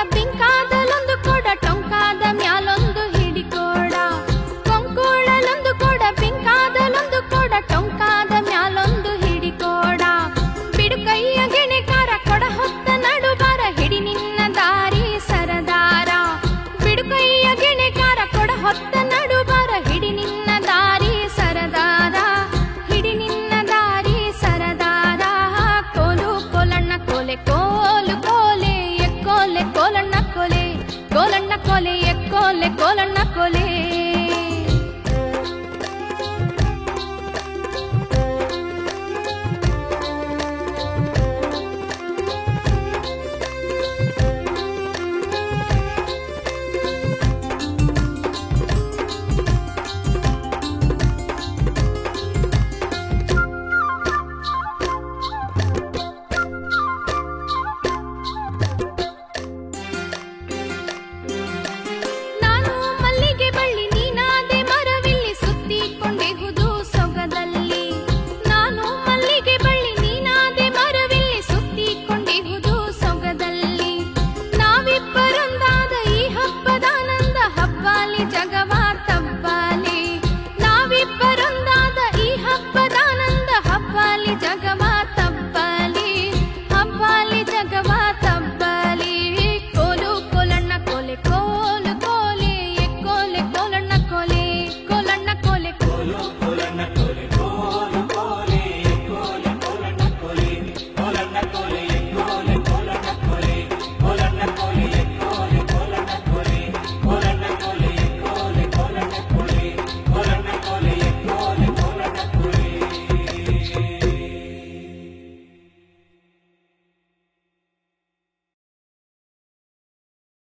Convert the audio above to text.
ಬಿಂಕಾದಲೊಂದು ಕೊಡ ಟೊಂಕಾದ ಮ್ಯಾಲೊಂದು ಹಿಡಿಕೋಡ ಕೊಂಕುಳಲೊಂದು ಕೊಡ ಬಿಂಕಾದಲೊಂದು ಕೊಡ ಟೊಂಕಾದ ಮ್ಯಾಲೊಂದು ಹಿಡಿಕೋಡ ಬಿಡು ಕೈಯ ಗೆಣೆಕಾರ ಕೊಡ ಹೊತ್ತ ನಡುಬಾರ ಹಿಡಿ ನಿನ್ನ ದಾರಿ ಸರದಾರ ಬಿಡು ಕೈಯ ಗೆಣೆಕಾರ ಕೊಡ ಹೊತ್ತ ನಡುಬಾರ ಹಿಡಿ ನಿನ್ನ ದಾರಿ ಸರದಾರ ಹಿಡಿ ನಿನ್ನ ದಾರಿ ಸರದಾರ ಕೋಲು ಕೋಲಣ್ಣ ಕೋಲೆ ಕೋಲು ಕೋಲೆ ಎಕ್ಕೋಲೆ ಕೋಲಣ್ಣ ಕೋಲೆ ಕೋಲಣ್ಣ ಕೋಲೆ ಎಕ್ಕೋಲೆ ಕೋಲಣ್ಣ ಕೋಲೆ